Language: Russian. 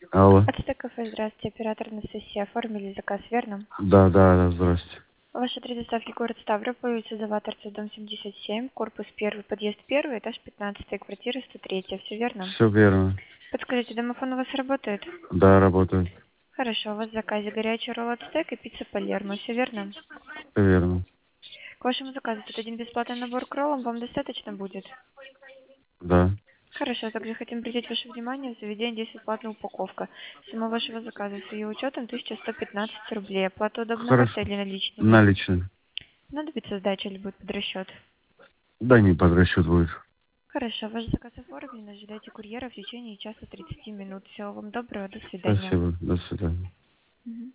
Алло. Ацтек кафе, здравствуйте, оператор Анастасия. Оформили заказ, верно? Да, здрасте. Ваш адрес доставки город Ставрополь, улица Заваторцев, дом 77, корпус 1, подъезд 1, этаж 15, квартира 103. Все верно? Все верно. Подскажите, домофон у вас работает? Да, работает. Хорошо, у вас в заказе горячий ролл ацтек и пицца Палермо, все верно? Все верно. К вашему заказу тут один бесплатный набор к роллам, вам достаточно будет? Да. Хорошо, также хотим обратить ваше внимание, в заведении действует платная упаковка. Сумма вашего заказа с ее учетом 1115 рублей. Оплата удобно картой Хорошо. или наличными? Наличные. Надо быть сдача или будет под расчет? Да, не под расчет будет. Хорошо, ваш заказ оформлен, ожидайте курьера в течение часа 30 минут. Всего вам доброго, до свидания. Спасибо. До свидания. Мгм.